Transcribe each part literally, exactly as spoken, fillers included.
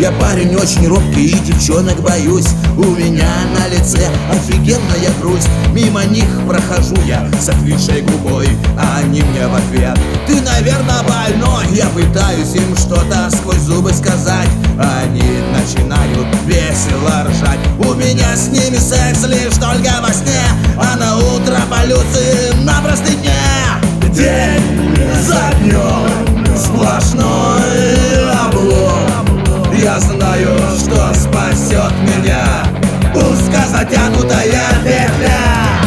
Я парень очень робкий и девчонок боюсь. У меня на лице офигенная грусть. Мимо них прохожу я с отвисшей губой, а они мне в ответ: ты, наверное, больной. Я пытаюсь им что-то сквозь зубы сказать, а они начинают весело ржать. У меня с ними секс лишь только во сне, а на утро полюции на простыне. День за днем сплошной облом. Я знаю, что спасет меня узко затянутая петля.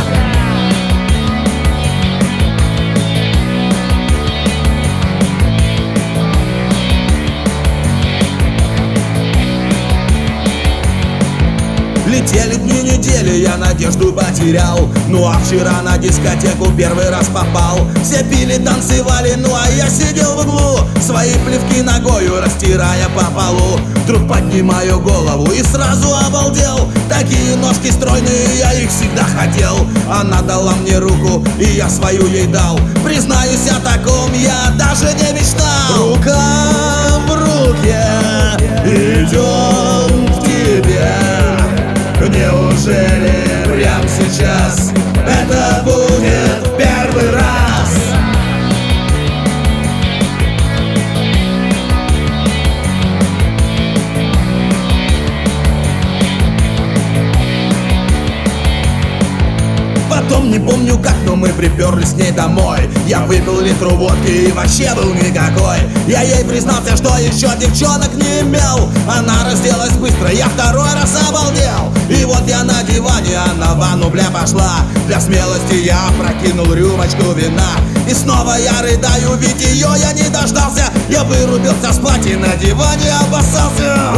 Летели дни недели, я надежду потерял. Ну а вчера на дискотеку первый раз попал. Все пили, танцевали, ну а я сидел в углу, свои плевки ногою растирая по полу. Вдруг поднимаю голову и сразу обалдел. Такие ножки стройные, я их всегда хотел. Она дала мне руку, и я свою ей дал. Признаюсь, о таком я даже не мечтал. Рука в руке идем к тебе. Неужели прямо сейчас это будет первый раз? Потом не помню как, но мы приперлись с ней домой. Я выпил литру водки и вообще был никакой. Я ей признался, что еще девчонок не имел. Она разделась быстро, я второй раз обалдел. И вот я на диване, она в ванну, бля, пошла. Для смелости я прокинул рюмочку вина. И снова я рыдаю, ведь ее я не дождался. Я вырубился с платья, на диване обоссался.